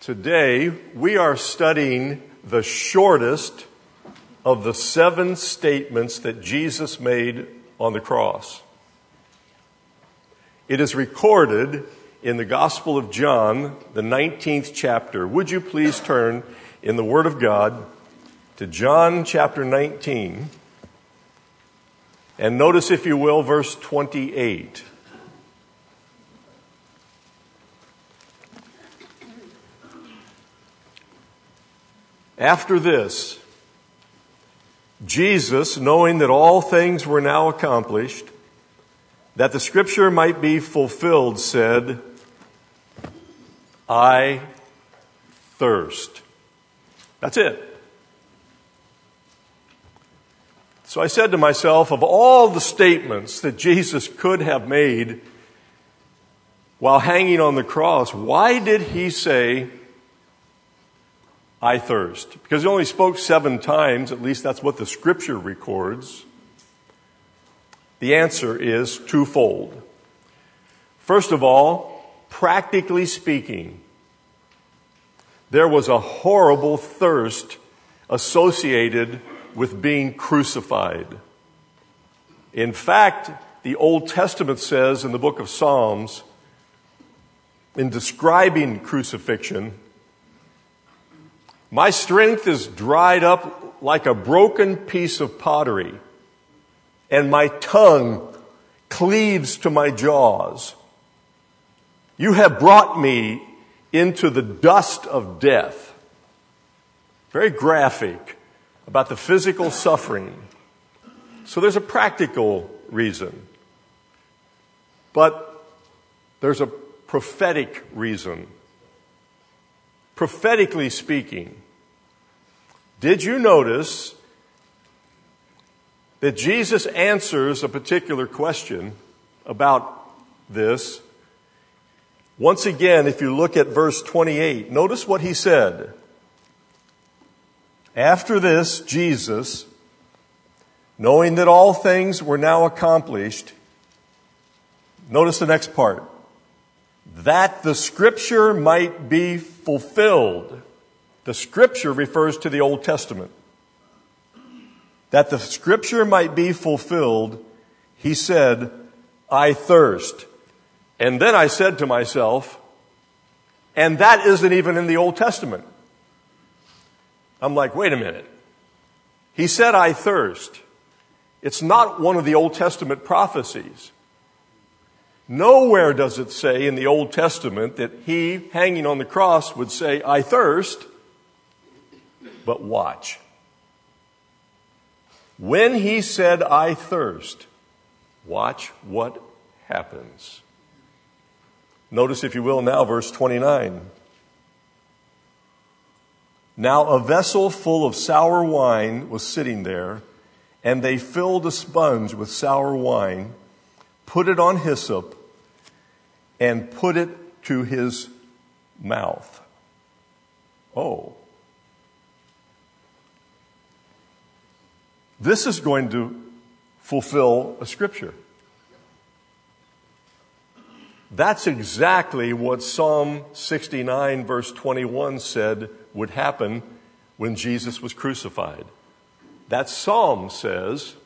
Today, we are studying the shortest of the 7 statements that Jesus made on the cross. It is recorded in the Gospel of John, the 19th chapter. Would you please turn in the Word of God to John chapter 19, and notice, if you will, verse 28. After this, Jesus, knowing that all things were now accomplished, that the scripture might be fulfilled, said, I thirst. That's it. So I said to myself, of all the statements that Jesus could have made while hanging on the cross, why did he say, I thirst? Because he only spoke 7 times, at least that's what the scripture records. The answer is twofold. First of all, practically speaking, there was a horrible thirst associated with being crucified. In fact, the Old Testament says in the book of Psalms, in describing crucifixion, my strength is dried up like a broken piece of pottery, and my tongue cleaves to my jaws. You have brought me into the dust of death. Very graphic about the physical suffering. So there's a practical reason. But there's a prophetic reason. Prophetically speaking, did you notice that Jesus answers a particular question about this? Once again, if you look at verse 28, notice what he said. After this, Jesus, knowing that all things were now accomplished, notice the next part, that the scripture might be fulfilled. The scripture refers to the Old Testament. That the scripture might be fulfilled, he said, I thirst. And then I said to myself, and that isn't even in the Old Testament. I'm like, wait a minute. He said, I thirst. It's not one of the Old Testament prophecies. Nowhere does it say in the Old Testament that he, hanging on the cross, would say, I thirst. But watch. When he said, I thirst, watch what happens. Notice, if you will, now verse 29. Now a vessel full of sour wine was sitting there, and they filled a sponge with sour wine, put it on hyssop, and put it to his mouth. Oh. This is going to fulfill a scripture. That's exactly what Psalm 69 verse 21 said would happen when Jesus was crucified. That psalm says,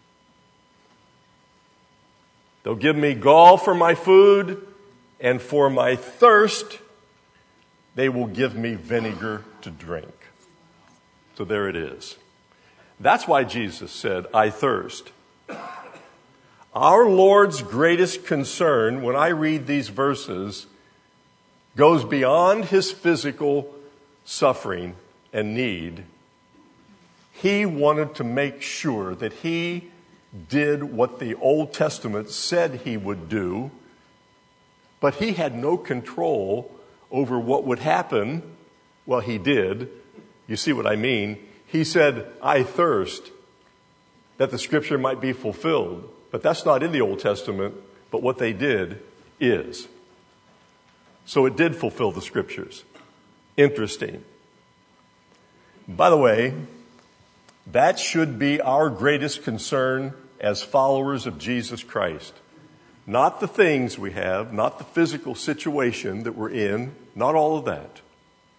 they'll give me gall for my food, and for my thirst, they will give me vinegar to drink. So there it is. That's why Jesus said, I thirst. Our Lord's greatest concern when I read these verses goes beyond his physical suffering and need. He wanted to make sure that he did what the Old Testament said he would do, but he had no control over what would happen. Well, he did. You see what I mean? He said, I thirst, that the scripture might be fulfilled. But that's not in the Old Testament, but what they did is. So it did fulfill the scriptures. Interesting. By the way, that should be our greatest concern as followers of Jesus Christ. Not the things we have, not the physical situation that we're in, not all of that.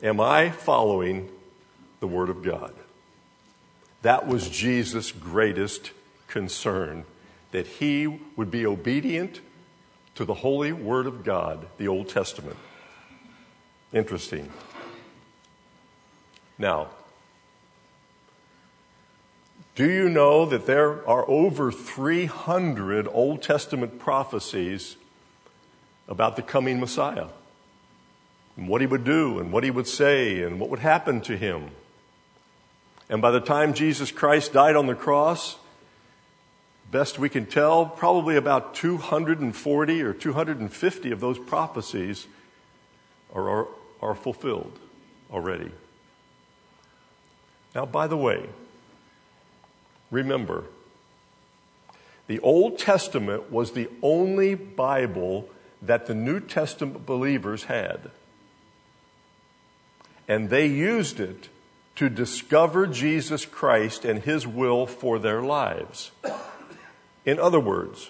Am I following the Word of God? That was Jesus' greatest concern, that he would be obedient to the holy Word of God, the Old Testament. Interesting. Now, do you know that there are over 300 Old Testament prophecies about the coming Messiah? And what he would do and what he would say and what would happen to him. And by the time Jesus Christ died on the cross, best we can tell, probably about 240 or 250 of those prophecies are fulfilled already. Now, by the way, remember, the Old Testament was the only Bible that the New Testament believers had. And they used it to discover Jesus Christ and his will for their lives. In other words,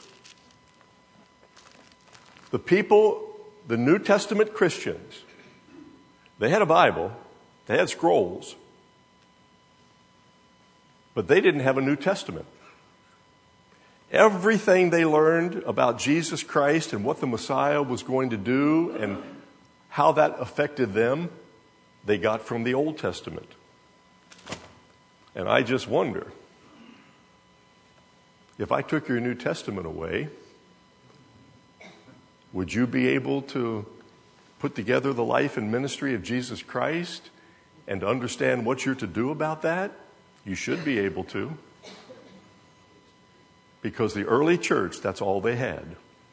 the people, the New Testament Christians, they had a Bible, they had scrolls, but they didn't have a New Testament. Everything they learned about Jesus Christ and what the Messiah was going to do and how that affected them, they got from the Old Testament. And I just wonder, if I took your New Testament away, would you be able to put together the life and ministry of Jesus Christ and to understand what you're to do about that? You should be able to. Because the early church, that's all they had.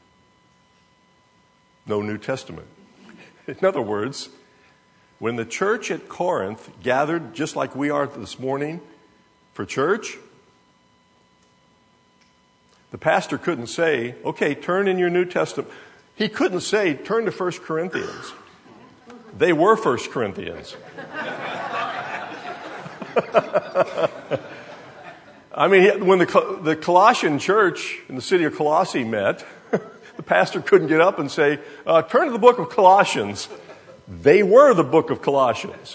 No New Testament. In other words, when the church at Corinth gathered, just like we are this morning, for church, the pastor couldn't say, okay, turn in your New Testament. He couldn't say, turn to 1 Corinthians. They were 1 Corinthians. I mean, when the Colossian church in the city of Colossae met, the pastor couldn't get up and say, turn to the book of Colossians. They were the book of Colossians.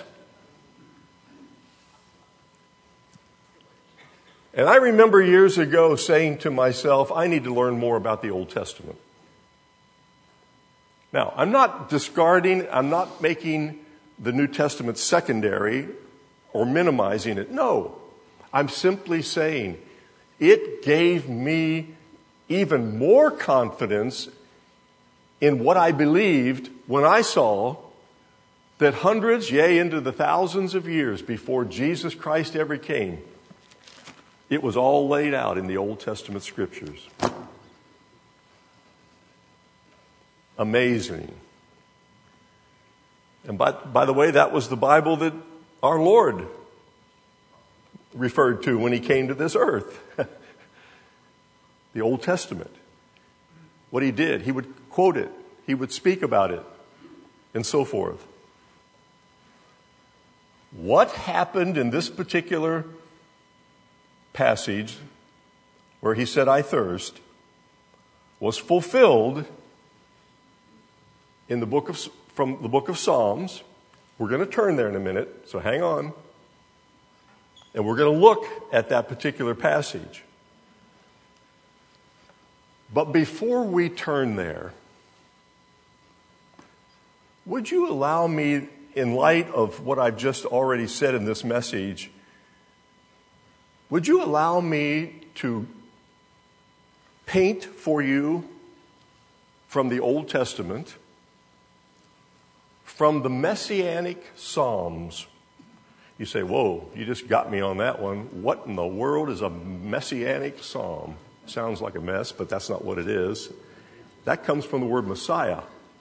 And I remember years ago saying to myself, I need to learn more about the Old Testament. Now, I'm not discarding, I'm not making the New Testament secondary or minimizing it. No, I'm simply saying it gave me even more confidence in what I believed when I saw that hundreds, yea, into the thousands of years before Jesus Christ ever came, it was all laid out in the Old Testament scriptures. Amazing. And by the way, that was the Bible that our Lord referred to when he came to this earth. The Old Testament. What he did, he would quote it, he would speak about it, and so forth. What happened in this particular passage where he said, I thirst, was fulfilled in from the book of Psalms. We're going to turn there in a minute, so hang on. And we're going to look at that particular passage. But before we turn there, would you allow me, in light of what I've just already said in this message, would you allow me to paint for you from the Old Testament, from the Messianic Psalms? You say, whoa, you just got me on that one. What in the world is a Messianic Psalm? Sounds like a mess, but that's not what it is. That comes from the word Messiah.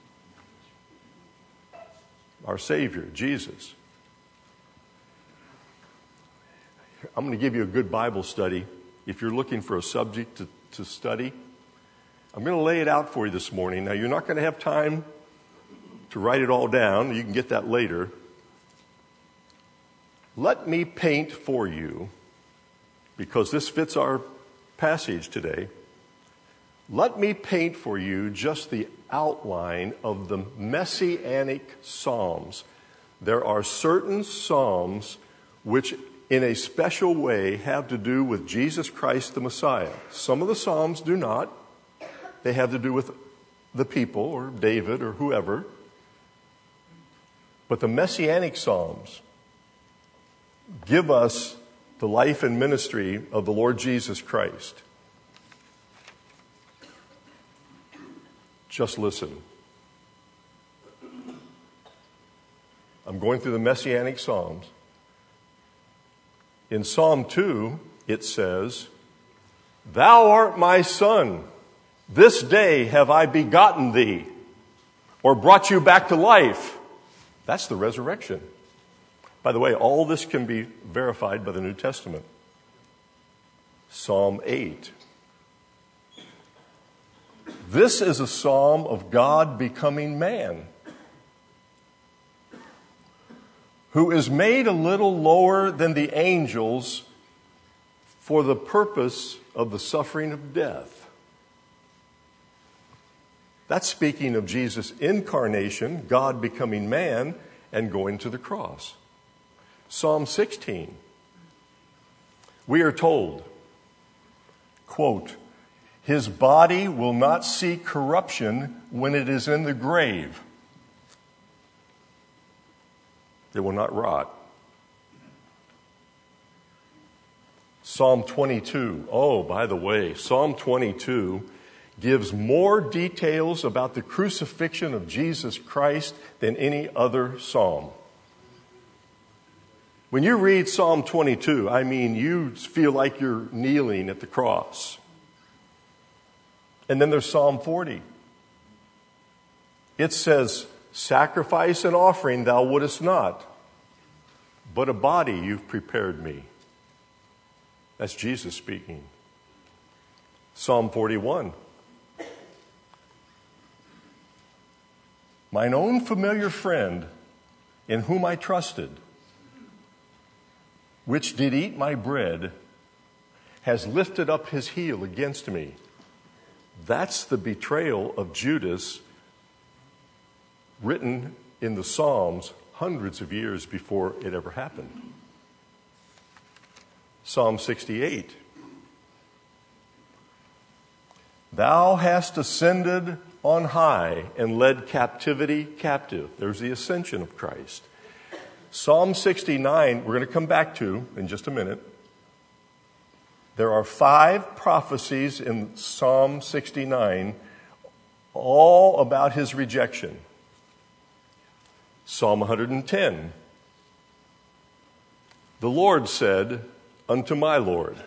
Our Savior, Jesus. I'm going to give you a good Bible study. If you're looking for a subject to study, I'm going to lay it out for you this morning. Now, you're not going to have time to write it all down. You can get that later. Let me paint for you, because this fits our passage today. Let me paint for you just the outline of the Messianic Psalms. there are certain psalms which in a special way have to do with Jesus Christ the Messiah. Some of the psalms do not. They have to do with the people or David or whoever. But the Messianic psalms give us the life and ministry of the Lord Jesus Christ. Just listen. I'm going through the Messianic Psalms. In Psalm 2, it says, "Thou art my son. This day have I begotten thee," or brought you back to life. That's the resurrection. By the way, all this can be verified by the New Testament. Psalm 8. This is a psalm of God becoming man, who is made a little lower than the angels for the purpose of the suffering of death. That's speaking of Jesus' incarnation, God becoming man and going to the cross. Psalm 16. We are told, quote, "His body will not see corruption when it is in the grave." It will not rot. Psalm 22. Oh, by the way, Psalm 22 gives more details about the crucifixion of Jesus Christ than any other psalm. When you read Psalm 22, I mean, you feel like you're kneeling at the cross. And then there's Psalm 40. It says, "Sacrifice and offering thou wouldest not, but a body you've prepared me." That's Jesus speaking. Psalm 41. "Mine own familiar friend, in whom I trusted, which did eat my bread, has lifted up his heel against me." That's the betrayal of Judas written in the Psalms hundreds of years before it ever happened. Psalm 68. "Thou hast ascended on high and led captivity captive." There's the ascension of Christ. Psalm 69, we're going to come back to in just a minute. There are 5 prophecies in Psalm 69, all about his rejection. Psalm 110. "The Lord said unto my Lord,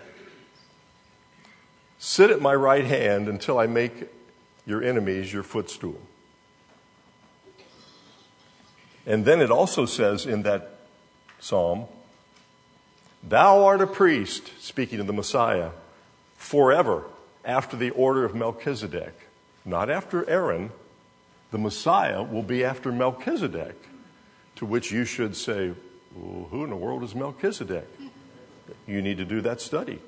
sit at my right hand until I make your enemies your footstool." And then it also says in that psalm, "Thou art a priest," speaking of the Messiah, "forever after the order of Melchizedek." Not after Aaron. The Messiah will be after Melchizedek. To which you should say, well, who in the world is Melchizedek? You need to do that study.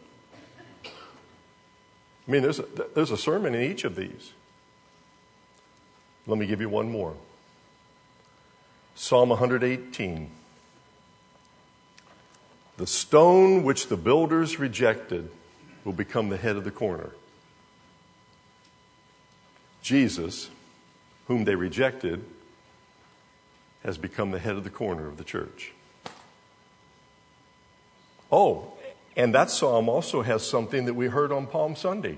I mean, there's a sermon in each of these. Let me give you one more. Psalm 118. "The stone which the builders rejected will become the head of the corner." Jesus, whom they rejected, has become the head of the corner of the church. Oh, and that psalm also has something that we heard on Palm Sunday.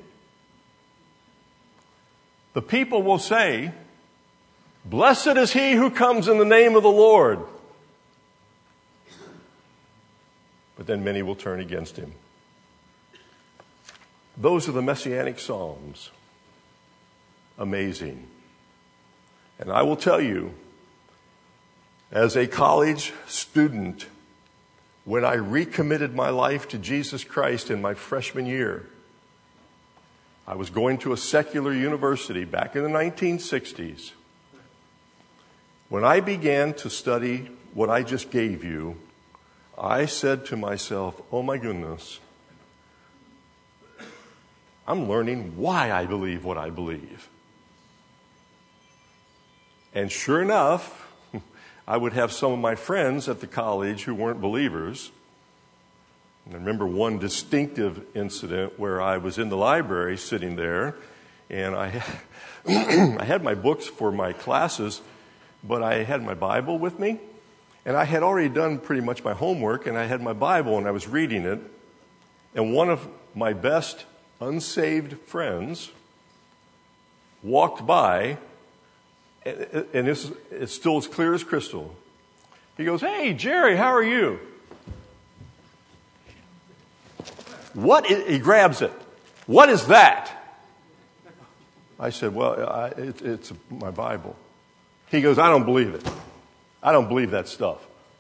The people will say, "Blessed is he who comes in the name of the Lord." But then many will turn against him. Those are the Messianic Psalms. Amazing. And I will tell you, as a college student, when I recommitted my life to Jesus Christ in my freshman year, I was going to a secular university back in the 1960s. When I began to study what I just gave you, I said to myself, oh my goodness, I'm learning why I believe what I believe. And sure enough, I would have some of my friends at the college who weren't believers. And I remember one distinctive incident where I was in the library sitting there, and I had my books for my classes, but I had my Bible with me. And I had already done pretty much my homework, and I had my Bible, and I was reading it. And one of my best unsaved friends walked by, and it's still as clear as crystal. He goes, "Hey, Jerry, how are you?" He grabs it. "What is that?" I said, "Well, it's my Bible." He goes, "I don't believe it. I don't believe that stuff."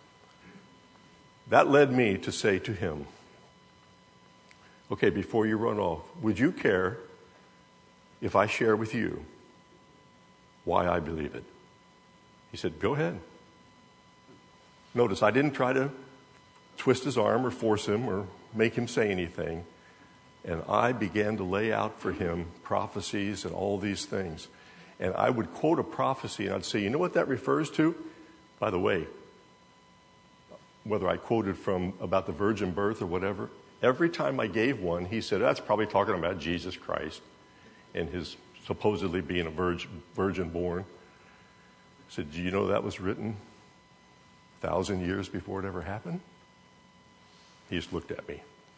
That led me to say to him, "Okay, before you run off, would you care if I share with you why I believe it?" He said, "Go ahead." Notice, I didn't try to twist his arm or force him or make him say anything. And I began to lay out for him prophecies and all these things. And I would quote a prophecy and I'd say, "You know what that refers to?" By the way, whether I quoted from about the virgin birth or whatever, every time I gave one, he said, "That's probably talking about Jesus Christ and his supposedly being a virgin born." I said, "Do you know that was written 1,000 years before it ever happened?" He just looked at me.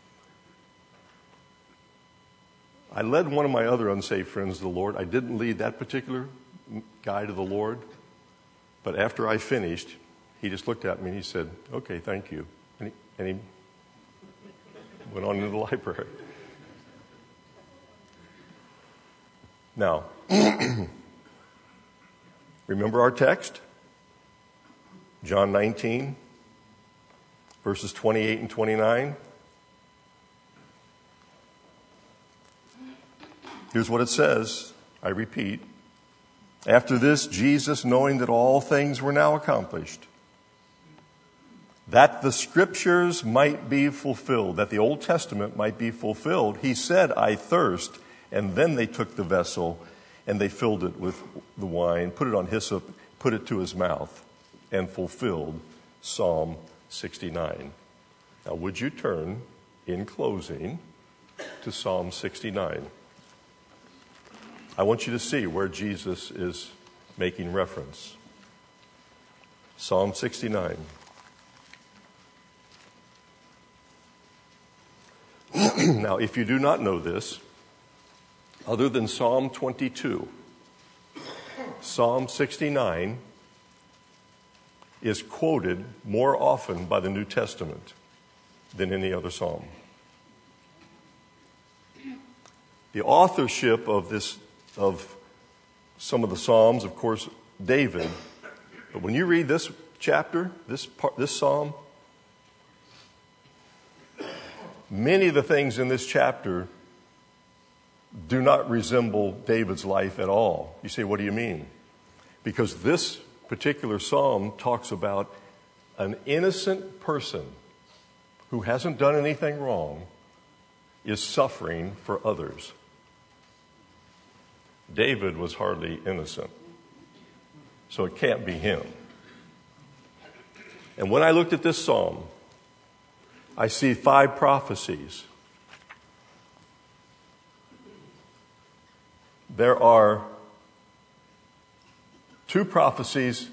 I led one of my other unsaved friends to the Lord. I didn't lead that particular guy to the Lord. But after I finished, he just looked at me and he said, "Okay, thank you." And he went on into the library. Now, remember our text? John 19, verses 28 and 29. Here's what it says. I repeat. "After this, Jesus, knowing that all things were now accomplished, that the scriptures might be fulfilled," that the Old Testament might be fulfilled, he said, "I thirst." And then they took the vessel and they filled it with the wine, put it on hyssop, put it to his mouth, and fulfilled Psalm 69. Now, would you turn, in closing, to Psalm 69? I want you to see where Jesus is making reference. Psalm 69. Now, if you do not know this, other than Psalm 22, Psalm 69 is quoted more often by the New Testament than any other psalm. The authorship of some of the Psalms, of course, David. But when you read this chapter, this psalm, many of the things in this chapter do not resemble David's life at all. You say, what do you mean? Because this particular psalm talks about an innocent person who hasn't done anything wrong is suffering for others. David was hardly innocent, so it can't be him. And when I looked at this psalm, I see 5 prophecies. There are 2 prophecies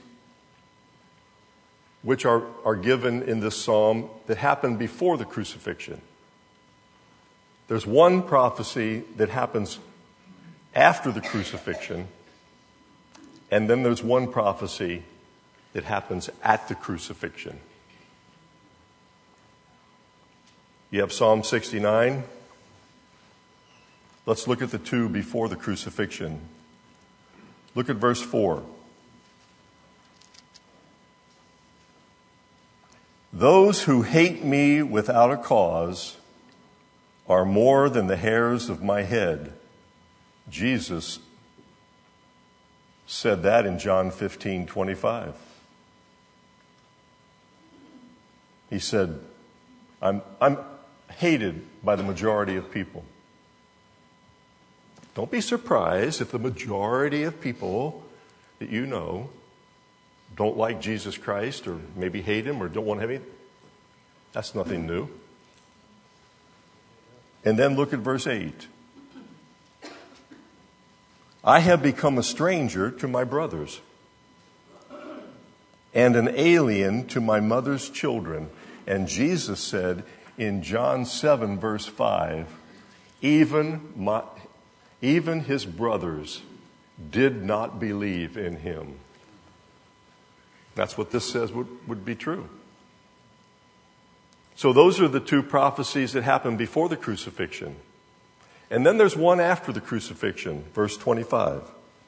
which are given in this psalm that happened before the crucifixion. There's one prophecy that happens after the crucifixion, and then there's one prophecy that happens at the crucifixion. You have Psalm 69. Let's look at the 2 before the crucifixion. Look at verse 4. Those who hate me without a cause are more than the hairs of my head. Jesus said that in John 15:25. He said, I'm hated by the majority of people. Don't be surprised if the majority of people that you know don't like Jesus Christ or maybe hate him or don't want to have him. That's nothing new. And then look at verse 8. I have become a stranger to my brothers and an alien to my mother's children. And Jesus said in John 7, verse 5, even his brothers did not believe in him. That's what this says would be true. So those are the two prophecies that happened before the crucifixion. And then there's one after the crucifixion, verse 25.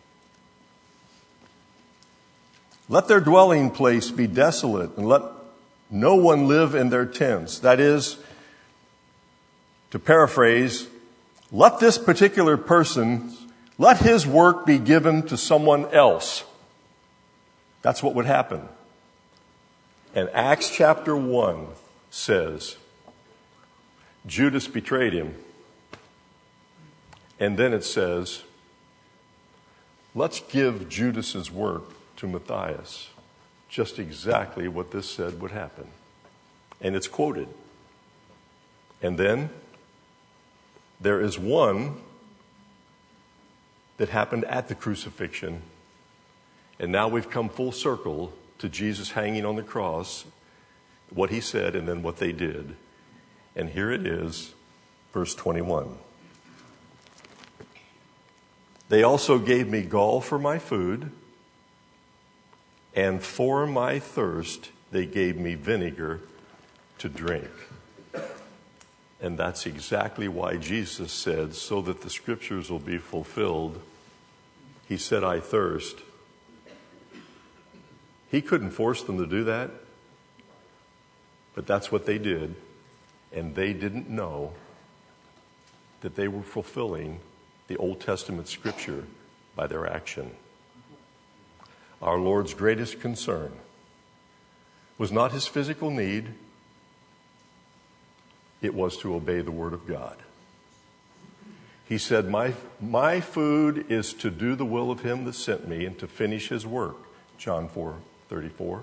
Let their dwelling place be desolate, and let no one live in their tents. That is, to paraphrase, let this particular person, let his work be given to someone else. That's what would happen. And Acts chapter 1 says, Judas betrayed him. And then it says, let's give Judas's work to Matthias. Just exactly what this said would happen. And it's quoted. And then there is one that happened at the crucifixion. And now we've come full circle to Jesus hanging on the cross, what he said and then what they did. And here it is, verse 21. They also gave me gall for my food, and for my thirst they gave me vinegar to drink. And that's exactly why Jesus said, so that the scriptures will be fulfilled. He said, I thirst. He couldn't force them to do that, but that's what they did. And they didn't know that they were fulfilling the Old Testament scripture by their action. Our Lord's greatest concern was not his physical need. It was to obey the word of God. He said, my food is to do the will of him that sent me and to finish his work. John 4:34.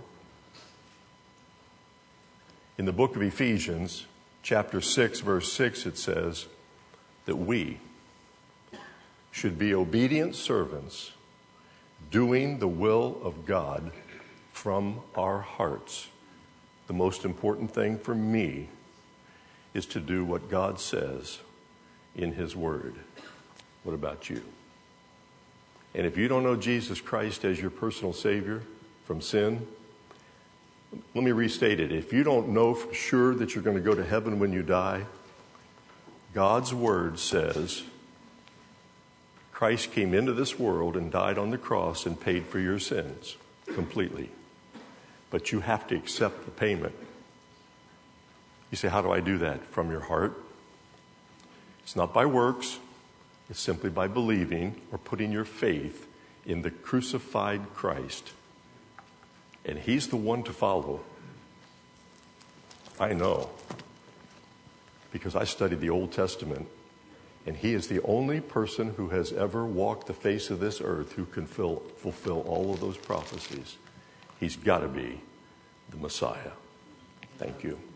In the book of Ephesians, chapter 6, verse 6, it says that we should be obedient servants, doing the will of God from our hearts. The most important thing for me is to do what God says in his word. What about you? And if you don't know Jesus Christ as your personal Savior from sin, let me restate it. If you don't know for sure that you're going to go to heaven when you die, God's word says Christ came into this world and died on the cross and paid for your sins completely. But you have to accept the payment. You say, how do I do that? From your heart. It's not by works. It's simply by believing or putting your faith in the crucified Christ. And he's the one to follow. I know, because I studied the Old Testament, and he is the only person who has ever walked the face of this earth who can fulfill all of those prophecies. He's got to be the Messiah. Thank you.